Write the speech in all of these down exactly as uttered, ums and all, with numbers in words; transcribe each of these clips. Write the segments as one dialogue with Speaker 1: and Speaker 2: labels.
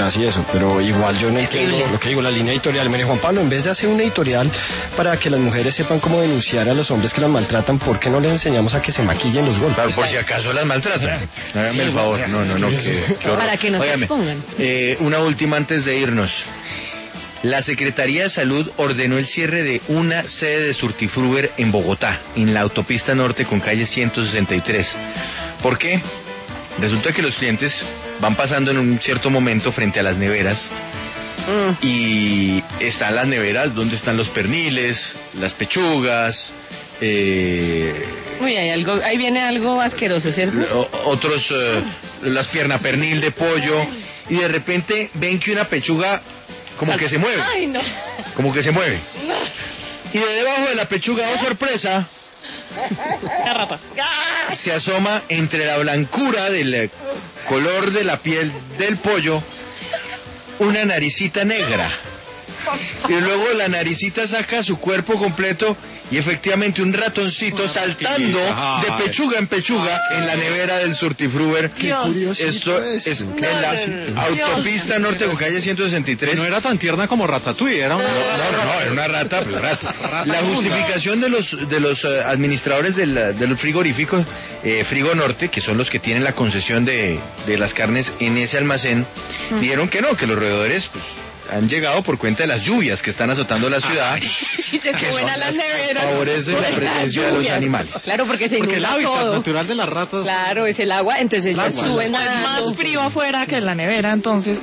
Speaker 1: quizás y eso, pero igual yo no entiendo lo que digo, la línea editorial. Mire, Juan Pablo, en vez de hacer una editorial para que las mujeres sepan cómo denunciar a los hombres que las maltratan, ¿por qué no les enseñamos a que se maquillen los golpes?
Speaker 2: Claro, por si acaso las maltratan. Háganme sí, el favor. No, no, no. Qué, qué
Speaker 3: para que no Óigame, se expongan.
Speaker 2: Eh, una última antes de irnos. La Secretaría de Salud ordenó el cierre de una sede de Surtifruber en Bogotá, en la autopista norte con calle ciento sesenta y tres. ¿Por qué? Resulta que los clientes van pasando en un cierto momento frente a las neveras mm. y están las neveras donde están los perniles, las pechugas. Eh,
Speaker 3: Uy, hay algo, ahí viene algo asqueroso, ¿cierto?
Speaker 2: Otros, eh, las piernas pernil de pollo, y de repente ven que una pechuga como Sal- que se mueve.
Speaker 3: Ay, no.
Speaker 2: Como que se mueve. No. Y de debajo de la pechuga, oh sorpresa,
Speaker 3: la rata.
Speaker 2: Se asoma entre la blancura del color de la piel del pollo una naricita negra. Y luego la naricita saca su cuerpo completo y efectivamente un ratoncito saltando de pechuga en pechuga en la nevera del Surtifruber.
Speaker 1: Qué curiosito.
Speaker 2: Esto es, es en la autopista norte con calle ciento sesenta y tres.
Speaker 4: No era tan tierna como Ratatouille, era una...
Speaker 2: No, no, no, era una rata, pues, rata. La justificación de los de los uh, administradores del, de los frigoríficos, eh, Frigo Norte, que son los que tienen la concesión de, de las carnes en ese almacén, mm. dijeron que no, que los roedores pues han llegado por cuenta de las lluvias que están azotando la ciudad.
Speaker 3: Y se suben a las neveras.
Speaker 2: Favorece la presencia de los animales.
Speaker 3: Claro, porque se
Speaker 4: porque
Speaker 3: inunda
Speaker 4: el hábitat
Speaker 3: todo.
Speaker 4: natural de las ratas.
Speaker 3: Claro, es el agua, entonces ellas suben
Speaker 5: a Es más frío afuera que en la nevera, entonces.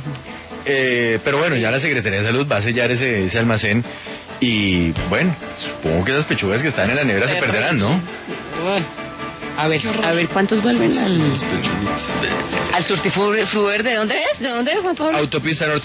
Speaker 2: Eh, pero bueno, ya la Secretaría de Salud va a sellar ese, ese almacén y bueno, supongo que esas pechugas que están en la nevera se perderán, ¿no?
Speaker 3: A ver, a ver cuántos vuelven al, al Surtifruber. ¿De dónde es? ¿De dónde es, Juan Pablo?
Speaker 2: Autopista Norte.